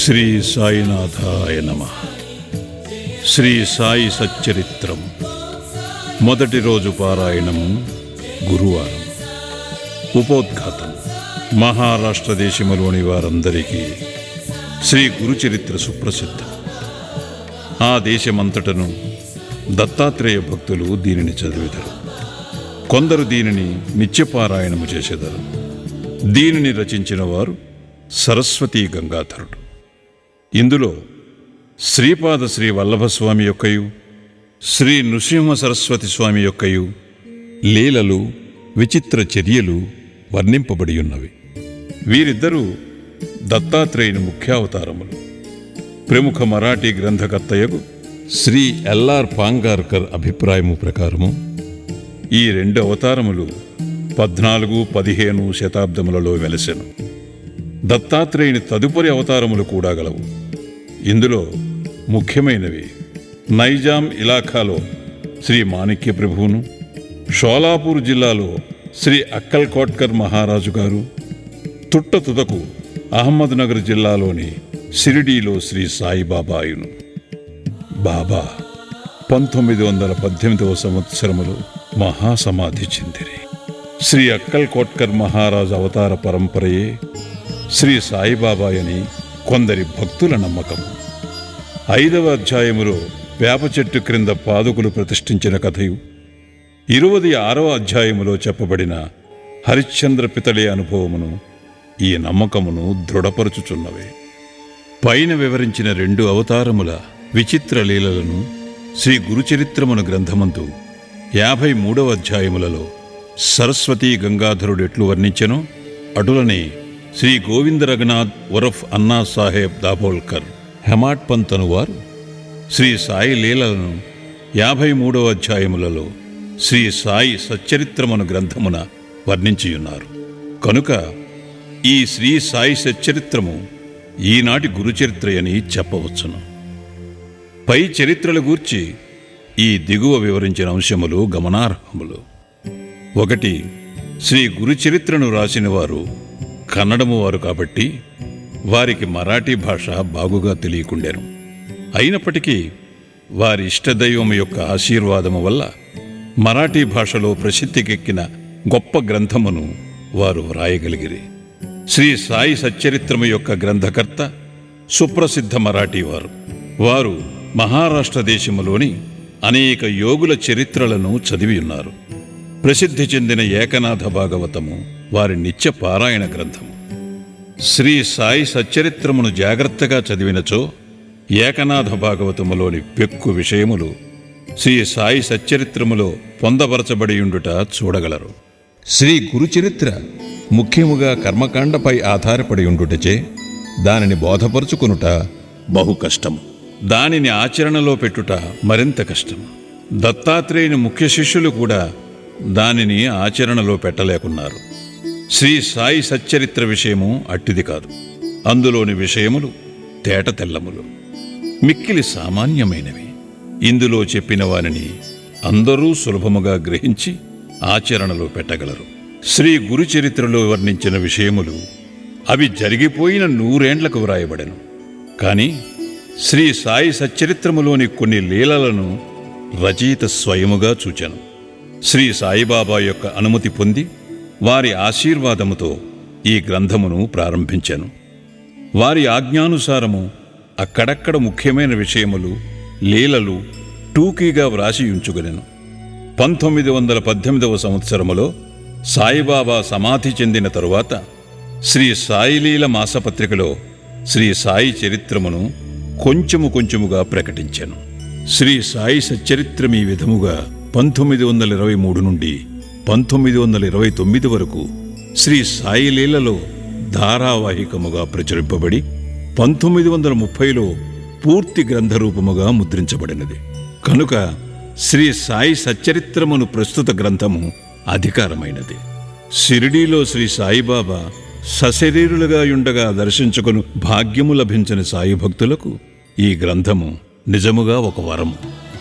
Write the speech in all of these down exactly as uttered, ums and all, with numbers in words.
శ్రీ సాయినాథాయ నమః. శ్రీ సాయి సచ్చరిత్రం మొదటి రోజు పారాయణము గురువారం. ఉపోద్ఘాతం. మహారాష్ట్ర దేశములోని వారందరికీ శ్రీ గురుచరిత్ర సుప్రసిద్ధం. ఆ దేశమంతటను దత్తాత్రేయ భక్తులు దీనిని చదివెదరు. కొందరు దీనిని నిత్యపారాయణము చేసెదరు. దీనిని రచించిన వారు సరస్వతీ గంగాధరుడు. ఇందులో శ్రీపాద శ్రీ వల్లభస్వామి యొక్కయు శ్రీ నృసింహ సరస్వతి స్వామి యొక్కయు లీలలు, విచిత్ర చర్యలు వర్ణింపబడి ఉన్నవి. వీరిద్దరూ దత్తాత్రేయుని ముఖ్యావతారములు. ప్రముఖ మరాఠీ గ్రంథకర్తయగు శ్రీ ఎల్ఆర్ పాంగార్కర్ అభిప్రాయము ప్రకారము ఈ రెండు అవతారములు పద్నాలుగు పదిహేను శతాబ్దములలో వెలసెను. దత్తాత్రేయుని తదుపరి అవతారములు కూడా గలవు. ఇందులో ముఖ్యమైనవి నైజాం ఇలాఖాలో శ్రీ మాణిక్య ప్రభువును, షోలాపూర్ జిల్లాలో శ్రీ అక్కల్ కోట్కర్ మహారాజు గారు, తుట్ట తుదకు అహ్మద్ నగర్ జిల్లాలోని షిరిడీలో శ్రీ సాయిబాబాయును. బాబా పంతొమ్మిది వందల పద్దెనిమిదవ సంవత్సరములో మహాసమాధి చెందిరి. శ్రీ అక్కల్ కోట్కర్ మహారాజు అవతార పరంపరయే శ్రీ సాయిబాబాయని కొందరి భక్తుల నమ్మకం. ఐదవ అధ్యాయములో వేప చెట్టు క్రింద పాదుకులు ప్రతిష్ఠించిన కథయు, ఇరువది ఆరవ అధ్యాయములో చెప్పబడిన హరిశ్చంద్ర పితళే అనుభవమును ఈ నమ్మకమును దృఢపరుచుచున్నవే. పైన వివరించిన రెండు అవతారముల విచిత్ర లీలలను శ్రీ గురుచరిత్రమును గ్రంథమందు యాభై మూడవ అధ్యాయములలో సరస్వతీ గంగాధరుడు ఎట్లు వర్ణించెనో అటులనే శ్రీ గోవింద రఘునాథ్ ఉరఫ్ అన్నా సాహెబ్ దాబోల్కర్ హెమాట్ పంత్ అనువారు శ్రీ సాయి లీలలను యాభై మూడవ అధ్యాయములలో శ్రీ సాయి సచ్చరిత్రమును గ్రంథమున వర్ణించియున్నారు. కనుక ఈ శ్రీ సాయి సచ్చరిత్రము ఈనాటి గురుచరిత్రయని చెప్పవచ్చును. పై చరిత్రల గూర్చి ఈ దిగువ వివరించిన అంశములు గమనార్హములు. ఒకటి, శ్రీ గురుచరిత్రను రాసిన వారు కన్నడము వారు కాబట్టి వారికి మరాఠీ భాష బాగుగా తెలియకుండెను. అయినప్పటికీ వారి ఇష్టదైవము యొక్క ఆశీర్వాదము వల్ల మరాఠీ భాషలో ప్రసిద్ధికెక్కిన గొప్ప గ్రంథమును వారు వ్రాయగలిగిరి. శ్రీ సాయి సచ్చరిత్రము యొక్క గ్రంథకర్త సుప్రసిద్ధ మరాఠీ వారు. వారు మహారాష్ట్ర దేశములోని అనేక యోగుల చరిత్రలను చదివి ఉన్నారు. ప్రసిద్ధి చెందిన ఏకనాథ భాగవతము వారి నిత్య పారాయణ గ్రంథము. శ్రీ సాయి సచ్చరిత్రమును జాగ్రత్తగా చదివినచో ఏకనాథ భాగవతములోని పెక్కు విషయములు శ్రీ సాయి సచ్చరిత్రములో పొందపరచబడియుండుట చూడగలరు. శ్రీ గురుచరిత్ర ముఖ్యముగా కర్మకాండపై ఆధారపడి ఉండుటచే దానిని బోధపరుచుకొనుట బహు కష్టము. దానిని ఆచరణలో పెట్టుట మరింత కష్టము. దత్తాత్రేయుని ముఖ్య శిష్యులు కూడా దానిని ఆచరణలో పెట్టలేకున్నారు. శ్రీ సాయి సచ్చరిత్ర విషయము అట్టిది కాదు. అందులోని విషయములు తేట తెల్లములు, మిక్కిలి సామాన్యమైనవి. ఇందులో చెప్పిన వారిని అందరూ సులభముగా గ్రహించి ఆచరణలో పెట్టగలరు. శ్రీ గురుచరిత్రలో వర్ణించిన విషయములు అవి జరిగిపోయిన నూరేండ్లకు వ్రాయబడెను. కాని శ్రీ సాయి సచ్చరిత్రములోని కొన్ని లీలలను రచయిత స్వయముగా చూచెను. శ్రీ సాయిబాబా యొక్క అనుమతి పొంది వారి ఆశీర్వాదముతో ఈ గ్రంథమును ప్రారంభించాను. వారి ఆజ్ఞానుసారము అక్కడక్కడ ముఖ్యమైన విషయములు, లీలలు టూకీగా వ్రాసి ఉంచుకొనెను. పంతొమ్మిది వందల పద్దెనిమిదవ సంవత్సరములో సాయిబాబా సమాధి చెందిన తరువాత శ్రీ సాయిలీల మాసపత్రికలో శ్రీ సాయి చరిత్రమును కొంచెము కొంచెముగా ప్రకటించాను. శ్రీ సాయి సచ్చరిత్రం ఈ విధముగా పంతొమ్మిది వందల ఇరవై మూడు నుండి పంతొమ్మిది వందల ఇరవై తొమ్మిది వరకు శ్రీ సాయిలీలలో ధారావాహికముగా ప్రచురింపబడి పంతొమ్మిది వందల ముప్పైలో పూర్తి గ్రంథరూపముగా ముద్రించబడినది. కనుక శ్రీ సాయి సచ్చరిత్రమును ప్రస్తుత గ్రంథము అధికారమైనది. షిరిడీలో శ్రీ సాయిబాబా సశరీరులుగా యుండగా దర్శించుకుని భాగ్యము లభించని సాయి భక్తులకు ఈ గ్రంథము నిజముగా ఒక వరము.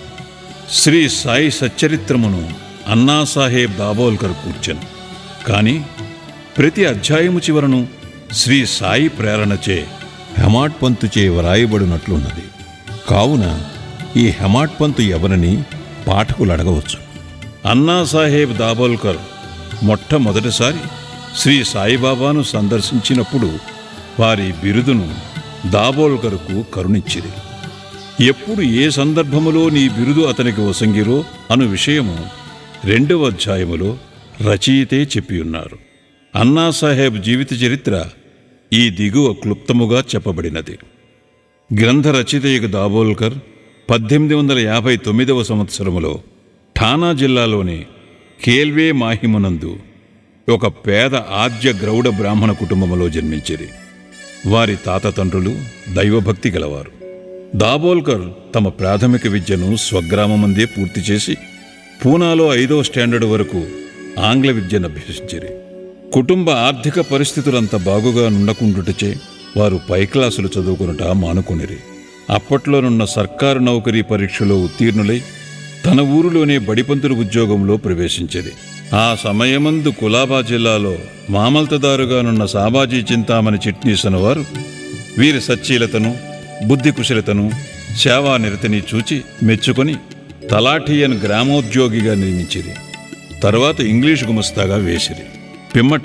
శ్రీ సాయి సచ్చరిత్రమును అన్నాసాహెబ్ దాబోల్కర్ కూర్చెను. కాని ప్రతి అధ్యాయము చివరను శ్రీ సాయి ప్రేరణచే హెమాడ్ పంతుచే వ్రాయబడినట్లున్నది. కావున ఈ హెమాడ్ పంతు ఎవరని పాఠకులు అడగవచ్చు. అన్నాసాహెబ్ దాబోల్కర్ మొట్టమొదటిసారి శ్రీ సాయిబాబాను సందర్శించినప్పుడు వారి బిరుదును దాబోల్కర్కు కరుణించిరి. ఎప్పుడు ఏ సందర్భములో నీ బిరుదు అతనికి వసంగిరో అను విషయము రెండవ అధ్యాయములో రచయితే చెప్పియున్నారు. అన్నాసాహెబ్ జీవిత చరిత్ర ఈ దిగువ క్లుప్తముగా చెప్పబడినది. గ్రంథ రచయిత దాబోల్కర్ పద్దెనిమిది వందల యాభై తొమ్మిదవ సంవత్సరములో ఠానా జిల్లాలోని కేల్వే మాహిమునందు ఒక పేద ఆద్య గ్రౌడ బ్రాహ్మణ కుటుంబములో జన్మించిరి. వారి తాత తండ్రులు దైవభక్తి గలవారు. దాబోల్కర్ తమ ప్రాథమిక విద్యను స్వగ్రామమందే పూర్తి చేసి పూనాలో ఐదో స్టాండర్డ్ వరకు ఆంగ్ల విద్యను అభ్యసించిరి. కుటుంబ ఆర్థిక పరిస్థితులంత బాగుగా నుండకుండుటచే వారు పై క్లాసులు చదువుకునుట మానుకునిరి. అప్పట్లోనున్న సర్కారు నౌకరీ పరీక్షలో ఉత్తీర్ణులై తన ఊరిలోనే బడిపంతుల ఉద్యోగంలో ప్రవేశించిరి. ఆ సమయమందు కులాబా జిల్లాలో మామల్తదారుగానున్న సాబాజీ చింతామణి చిట్నీస్ వారు వీరి సచ్చీలతను, బుద్ధి కుశలతను, సేవానిరతిని చూచి మెచ్చుకొని తలాఠియన్ గ్రామోద్యోగిగా నియమించిరి. తరువాత ఇంగ్లీషు గుమస్తాగా వేసిరి. పిమ్మట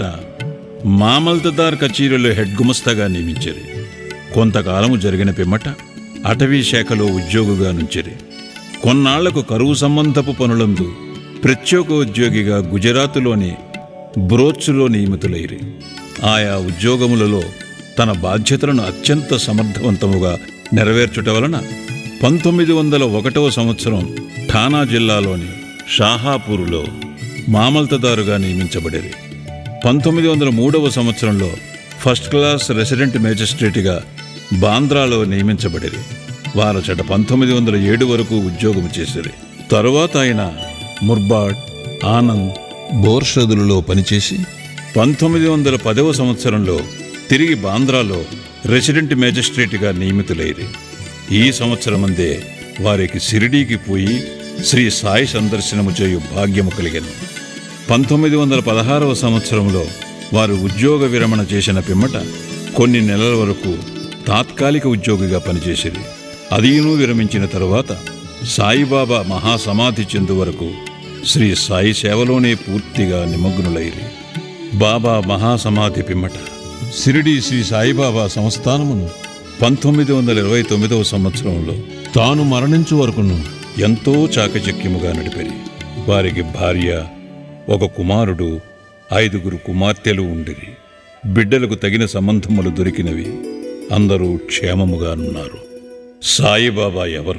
మామల్తదార్ కచీరీలో హెడ్ గుమస్తాగా నియమించిరి. కొంతకాలము జరిగిన పిమ్మట అటవీ శాఖలో ఉద్యోగిగా నుంచిరి. కొన్నాళ్లకు కరువు సంబంధపు పనులందు ప్రత్యేక ఉద్యోగిగా గుజరాతులోని బ్రోచ్లో నియమితులైరి. ఆయా ఉద్యోగములలో తన బాధ్యతలను అత్యంత సమర్థవంతముగా నెరవేర్చుట వలన పంతొమ్మిది వందల ఒకటవ సంవత్సరం ఠానా జిల్లాలోని షాహాపూర్లో మామల్తదారుగా నియమించబడిరి. పంతొమ్మిది వందల మూడవ సంవత్సరంలో ఫస్ట్ క్లాస్ రెసిడెంట్ మేజిస్ట్రేట్గా బాంద్రాలో నియమించబడిరి. వారచట పంతొమ్మిది వందల ఏడు వరకు ఉద్యోగం చేసిరి. తరువాత ఆయన ముర్బాడ్, ఆనంద్, బోర్షదులలో పనిచేసి పంతొమ్మిది వందల పదవ సంవత్సరంలో తిరిగి బాంద్రాలో రెసిడెంట్ మేజిస్ట్రేట్గా నియమితులైరి. ఈ సంవత్సరమందే వారికి షిరిడీకి పోయి శ్రీ సాయి సందర్శనము చేయు భాగ్యము కలిగెను. పంతొమ్మిది వందల పదహారవ సంవత్సరంలో వారు ఉద్యోగ విరమణ చేసిన పిమ్మట కొన్ని నెలల వరకు తాత్కాలిక ఉద్యోగిగా పనిచేసిరి. అదీను విరమించిన తరువాత సాయిబాబా మహాసమాధి చెందు వరకు శ్రీ సాయి సేవలోనే పూర్తిగా నిమగ్నులైరి. బాబా మహాసమాధి పిమ్మట షిరిడీ శ్రీ సాయిబాబా సంస్థానమును పంతొమ్మిది వందల ఇరవై తొమ్మిదవ సంవత్సరంలో తాను మరణించు వరకును ఎంతో చాకచక్యముగా నడిపిరి. వారికి భార్య, ఒక కుమారుడు, ఐదుగురు కుమార్తెలు ఉండిరి. బిడ్డలకు తగిన సంబంధములు దొరికినవి. అందరూ క్షేమముగానున్నారు. సాయిబాబా ఎవరు?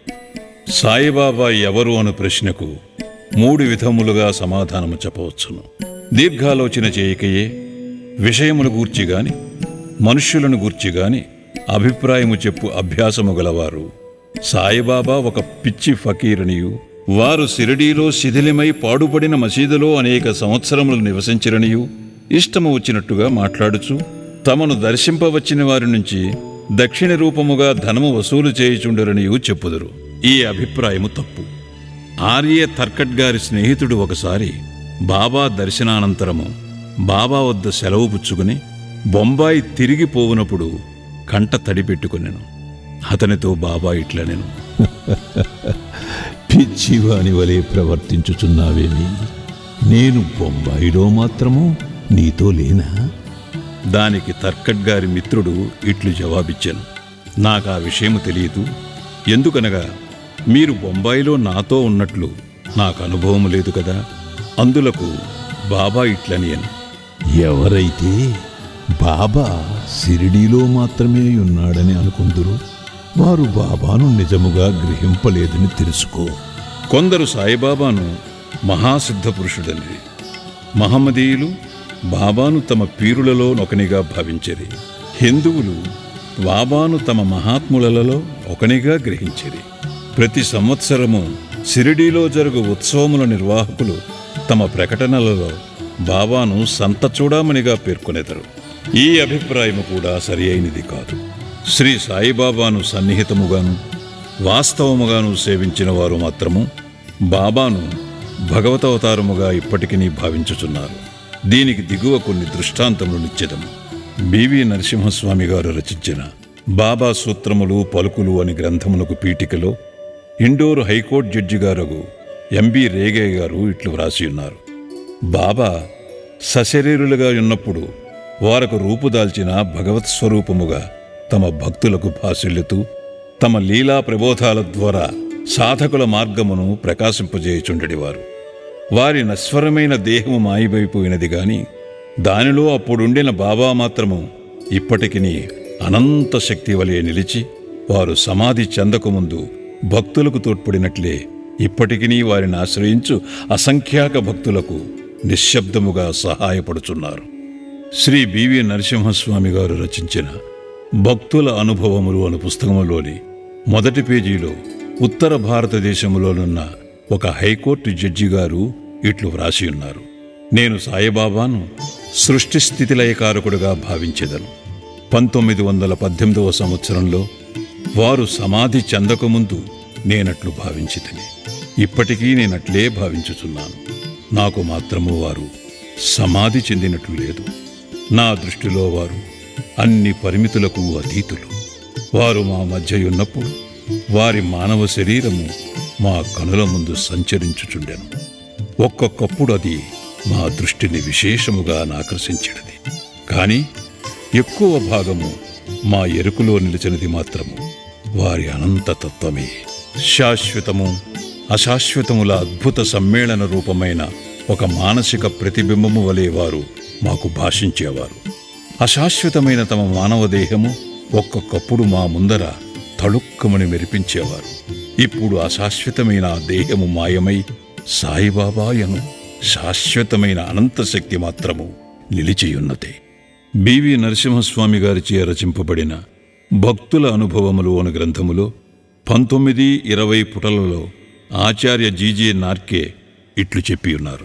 సాయిబాబా ఎవరు అను ప్రశ్నకు మూడు విధములుగా సమాధానము చెప్పవచ్చును. దీర్ఘాలోచన చేయకయే విషయమును గూర్చి గాని మనుష్యులను గూర్చి గాని అభిప్రాయము చెప్పు అభ్యాసము గలవారు. సాయిబాబా ఒక పిచ్చి ఫకీరనియు, వారు షిరిడీలో శిథిలమై పాడుపడిన మసీదులో అనేక సంవత్సరములు నివసించిరనియు ఇష్టము వచ్చినట్టుగా మాట్లాడుచు తమను దర్శింపవచ్చిన వారి నుంచి దక్షిణ రూపముగా ధనము వసూలు చేయుచుండరనియు చెప్పుదురు. ఈ అభిప్రాయము తప్పు. ఆర్య తర్కట్ గారి స్నేహితుడు ఒకసారి బాబా దర్శనానంతరము బాబా వద్ద సెలవు పుచ్చుకుని బొంబాయి తిరిగి పోవునప్పుడు కంట తడిపెట్టుకునేను. అతనితో బాబా ఇట్లనెను, పిచ్చివాని వలె ప్రవర్తించుచున్నావేమి? నేను బొంబాయిలో మాత్రము నీతో లేనా? దానికి తర్కట్ గారి మిత్రుడు ఇట్లు జవాబిచ్చాను, నాకు ఆ విషయము తెలియదు. ఎందుకనగా మీరు బొంబాయిలో నాతో ఉన్నట్లు నాకు అనుభవం లేదు కదా. అందులకు బాబా ఇట్లనియను, ఎవరైతే బాబా షిరిడీలో మాత్రమే ఉన్నాడని అనుకుందురు, వారు బాబాను నిజముగా గ్రహింపలేదని తెలుసుకో. కొందరు సాయిబాబాను మహాసిద్ధ పురుషుడని, మహమ్మదీయులు బాబాను తమ పీరులలో ఒకనిగా భావించిరి. హిందువులు బాబాను తమ మహాత్ములలో ఒకనిగా గ్రహించిరి. ప్రతి సంవత్సరము షిరిడీలో జరుగు ఉత్సవముల నిర్వాహకులు తమ ప్రకటనలలో బాబాను సంత చూడమనిగా పేర్కొనేదరు. ఈ అభిప్రాయము కూడా సరి అయినది కాదు. శ్రీ సాయిబాబాను సన్నిహితముగాను వాస్తవముగాను సేవించిన వారు మాత్రము బాబాను భగవతవతారముగా ఇప్పటికీ భావించుచున్నారు. దీనికి దిగువ కొన్ని దృష్టాంతములు నిశ్చితము. బివి నరసింహస్వామి గారు రచించిన బాబా సూత్రములు పలుకులు అని గ్రంథమునకు పీఠికలో ఇండోర్ హైకోర్టు జడ్జి గారు ఎంబి రేగయ్య గారు ఇట్లు వ్రాసి ఉన్నారు. బాబా సశరీరులుగా ఉన్నప్పుడు వారకు రూపుదాల్చిన భగవత్ స్వరూపముగా తమ భక్తులకు భాసిల్లుతూ తమ లీలా ప్రబోధాల ద్వారా సాధకుల మార్గమును ప్రకాశింపజేయుచుండెడివారు. వారి నశ్వరమైన దేహము మాయమైపోయినది గాని దానిలో అప్పుడుండిన బాబా మాత్రము ఇప్పటికిని అనంత శక్తి వలె నిలిచి వారు సమాధి చెందకముందు భక్తులకు తోడ్పడినట్లే ఇప్పటికినీ వారిని ఆశ్రయించు అసంఖ్యాక భక్తులకు నిశ్శబ్దముగా సహాయపడుచున్నారు. శ్రీ బివి నరసింహస్వామి గారు రచించిన భక్తుల అనుభవములు అను పుస్తకములోని మొదటి పేజీలో ఉత్తర భారతదేశంలోనున్న ఒక హైకోర్టు జడ్జి గారు ఇట్లు వ్రాసి ఉన్నారు. నేను సాయిబాబాను సృష్టి స్థితిలయకారకుడుగా భావించెదను. పంతొమ్మిది వందల పద్దెనిమిదవ సంవత్సరంలో వారు సమాధి చెందకముందు నేనట్లు భావించితిని. ఇప్పటికీ నేనట్లే భావించుచున్నాను. నాకు మాత్రము వారు సమాధి చెందినట్లు లేదు. నా దృష్టిలో వారు అన్ని పరిమితులకు అతీతులు. వారు మా మధ్య ఉన్నప్పుడు వారి మానవ శరీరము మా కనుల ముందు సంచరించుచుండెను. ఒక్కొక్కప్పుడు అది మా దృష్టిని విశేషముగా ఆకర్షించినది. కాని ఎక్కువ భాగము మా ఎరుకులో నిలిచినది మాత్రము వారి అనంతతత్వమే. శాశ్వతము అశాశ్వతముల అద్భుత సమ్మేళన రూపమైన ఒక మానసిక ప్రతిబింబము వలె వారు మాకు భాషించేవారు. అశాశ్వతమైన తమ మానవ దేహము ఒక్కొక్కప్పుడు మా ముందర తళుక్కమని మెరిపించేవారు. ఇప్పుడు అశాశ్వతమైన ఆ దేహము మాయమై సాయిబాబాయను శాశ్వతమైన అనంతశక్తి మాత్రము నిలిచియున్నదే. బివి నరసింహస్వామి గారిచే రచింపబడిన భక్తుల అనుభవములు అను గ్రంథములో పంతొమ్మిది ఇరవై పుటలలో ఆచార్య జీజే నార్కే ఇట్లు చెప్పి ఉన్నారు.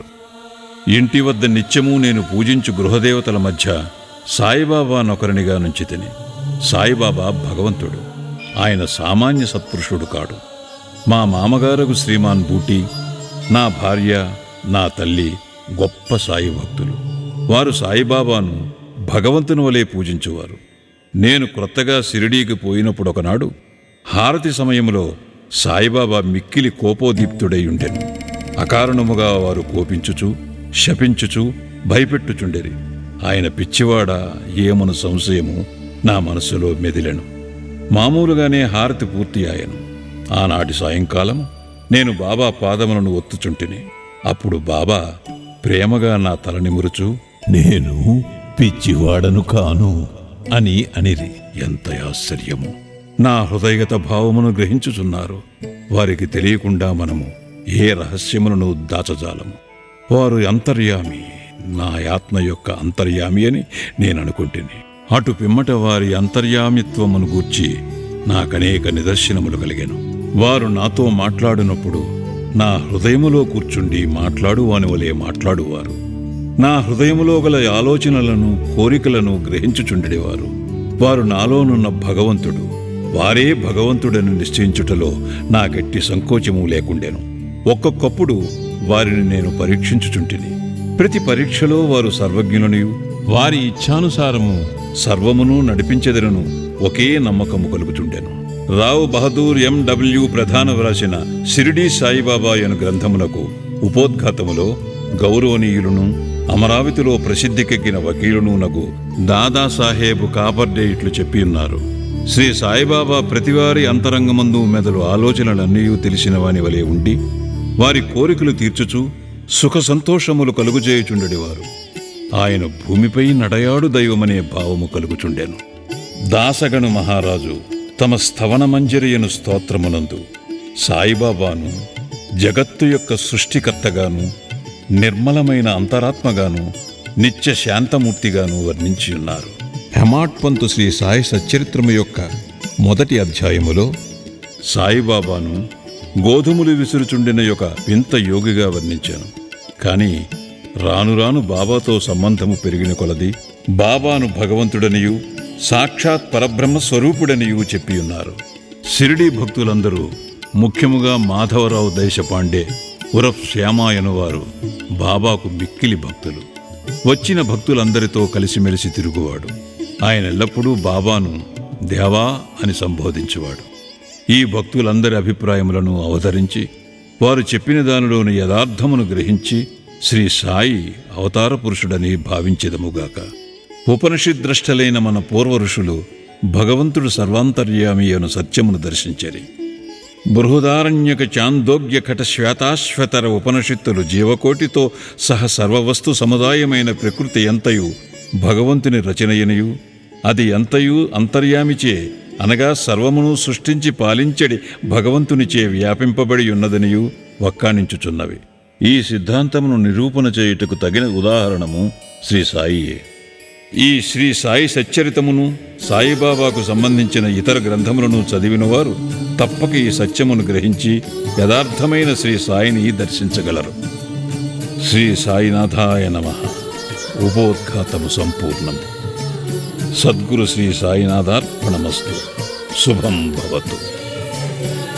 ఇంటి వద్ద నిత్యము నేను పూజించు గృహదేవతల మధ్య సాయిబాబానొకరినిగా నుంచితిని. సాయిబాబా భగవంతుడు. ఆయన సామాన్య సత్పురుషుడు కాడు. మా మామగారకు శ్రీమాన్ బూటీ, నా భార్య, నా తల్లి గొప్ప సాయి భక్తులు. వారు సాయిబాబాను భగవంతుని వలె పూజించువారు. నేను క్రొత్తగా షిరిడీకి పోయినప్పుడు ఒకనాడు హారతి సమయంలో సాయిబాబా మిక్కిలి కోపోదీప్తుడై ఉండెను. అకారణముగా వారు కోపించుచు శపించుచు భయపెట్టుచుండెరి. ఆయన పిచ్చివాడా ఏమను సంశయము నా మనస్సులో మెదిలెను. మామూలుగానే హారతి పూర్తి ఆయను. ఆనాటి సాయంకాలం నేను బాబా పాదములను ఒత్తుచుంటిని. అప్పుడు బాబా ప్రేమగా నా తల నిమురుచు, నేను పిచ్చివాడను కాను అని అనిరి. ఎంత ఆశ్చర్యము! నా హృదయగత భావమును గ్రహించుచున్నారు. వారికి తెలియకుండా మనము ఏ రహస్యములను దాచజాలము. వారు అంతర్యామి, నా ఆత్మ యొక్క అంతర్యామి అని నేననుకుంటుని. అటు పిమ్మట వారి అంతర్యామిత్వమును గూర్చి నాకనేక నిదర్శనములు కలిగెను. వారు నాతో మాట్లాడినప్పుడు నా హృదయములో కూర్చుండి మాట్లాడువాని వలె మాట్లాడువారు. నా హృదయములో గల ఆలోచనలను కోరికలను గ్రహించుచుండెడివారు. వారు నాలోనున్న భగవంతుడు, వారే భగవంతుడని నిశ్చయించుటలో నా గట్టి సంకోచము లేకుండెను. ఒక్కొక్కప్పుడు వారిని నేను పరీక్షించుచుంటిని. ప్రతి పరీక్షలో వారు సర్వజ్ఞులనియు వారి ఇచ్ఛానుసారము సర్వమును నడిపించెదరను ఒకే నమ్మకము కలుగుచుండెను. రావు బహదూర్ ఎండబ్ల్యూ ప్రధాన వ్రాసిన షిరిడీ సాయిబాబా అను గ్రంథమునకు ఉపోద్ఘాతములో గౌరవనీయులను అమరావతిలో ప్రసిద్ధికెక్కిన వకీలును నగు దాదాసాహేబు కాపర్డే ఇట్లు చెప్పి ఉన్నారు. శ్రీ సాయిబాబా ప్రతివారి అంతరంగమందు మెదలు ఆలోచనలన్నీ తెలిసిన వాని వలె ఉండి వారి కోరికలు తీర్చుచు సుఖ సంతోషములు కలుగుచేయుచుండెడివారు. ఆయన భూమిపై నడయాడు దైవమనే భావము కలుగుచుండెను. దాసగను మహారాజు తమ స్థవనమంజరియను స్తోత్రమునందు సాయిబాబాను జగత్తు యొక్క సృష్టికర్తగాను నిర్మలమైన అంతరాత్మగాను నిత్య శాంతమూర్తిగాను వర్ణించి ఉన్నారు. హెమాడ్ పంతు శ్రీ సాయి సచ్చరిత్రము యొక్క మొదటి అధ్యాయములో సాయిబాబాను గోధుమలు విసురుచుండిన యొక్క వింత యోగిగా వర్ణించాను. కానీ రాను రాను బాబాతో సంబంధము పెరిగిన కొలది బాబాను భగవంతుడనియు సాక్షాత్ పరబ్రహ్మ స్వరూపుడనియు చెప్పి ఉన్నారు. షిరిడీ భక్తులందరూ, ముఖ్యముగా మాధవరావు దేశపాండే ఉరఫ్ శ్యామాయను వారు బాబాకు మిక్కిలి భక్తులు. వచ్చిన భక్తులందరితో కలిసిమెలిసి తిరుగువాడు. ఆయన ఎల్లప్పుడూ బాబాను దేవా అని సంబోధించేవాడు. ఈ భక్తులందరి అభిప్రాయములను అవతరించి వారు చెప్పిన దానిలోని యథార్థమును గ్రహించి శ్రీ సాయి అవతార పురుషుడని భావించెదముగాక. ఉపనిషద్ద్రష్టలైన మన పూర్వ ఋషులు భగవంతుడు సర్వాంతర్యామి అను సత్యమును దర్శించరి. బృహదారణ్యక చాందోగ్య కట శ్వేతాశ్వతర ఉపనిషత్తులు జీవకోటితో సహ సర్వవస్తు సముదాయమైన ప్రకృతి ఎంతయు భగవంతుని రచనయనియు అది ఎంతయు అంతర్యామిచే అనగా సర్వమును సృష్టించి పాలించడి భగవంతునిచే వ్యాపింపబడి ఉన్నదనియు వక్కాణించుచున్నవి. ఈ సిద్ధాంతమును నిరూపణ చేయుటకు తగిన ఉదాహరణము శ్రీ సాయియే. ఈ శ్రీ సాయి సచ్చరితమును సాయిబాబాకు సంబంధించిన ఇతర గ్రంథములను చదివినవారు తప్పక ఈ సత్యమును గ్రహించి యథార్థమైన శ్రీ సాయిని దర్శించగలరు. శ్రీ సాయినాథాయ నమః. ఉపోద్ఘాతము సంపూర్ణము. సద్గురు శ్రీ సాయినాథార్పణమస్తు. శుభం భవతు.